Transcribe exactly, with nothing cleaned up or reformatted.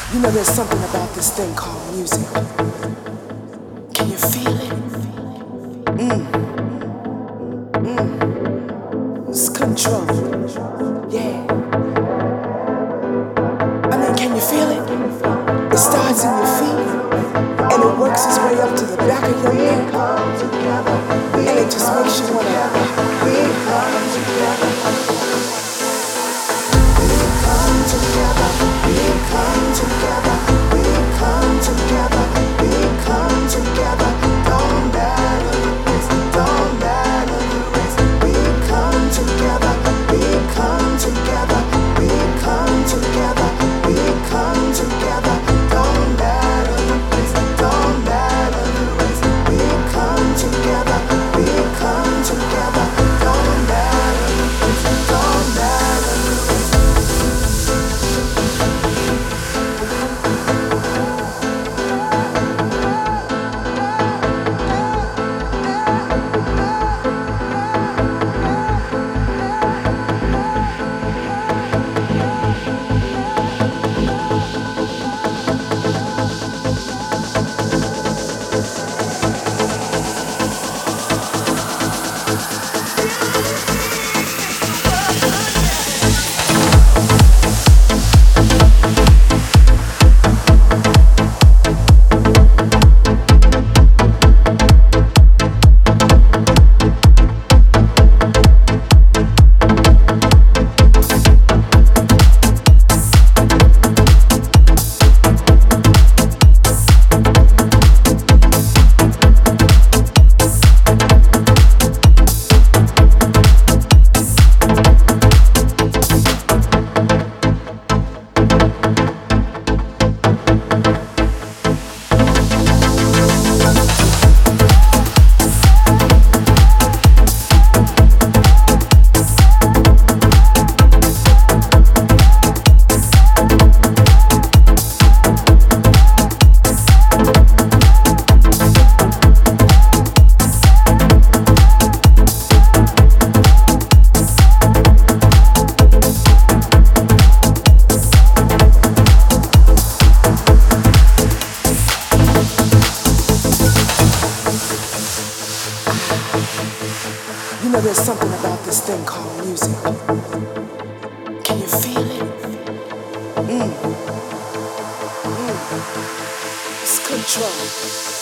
You know, there's something about this thing called music. Can you feel it? Mm, it's control. Yeah. I mean, can you feel it? It starts in your feet and it works its way up to the back of your neck. And it just makes you wanna. We come together. We come together. We come together. We come together. We come together. Don't matter the risk. Don't matter the risk. We come together. We come together. We come together. We come together. Don't matter the risk. Don't matter the risk. We come together. We come together. Don't matter the risk. Don't matter the risk. You know, there's something about this thing called music. Can you feel it? Mm. Mm. It's control.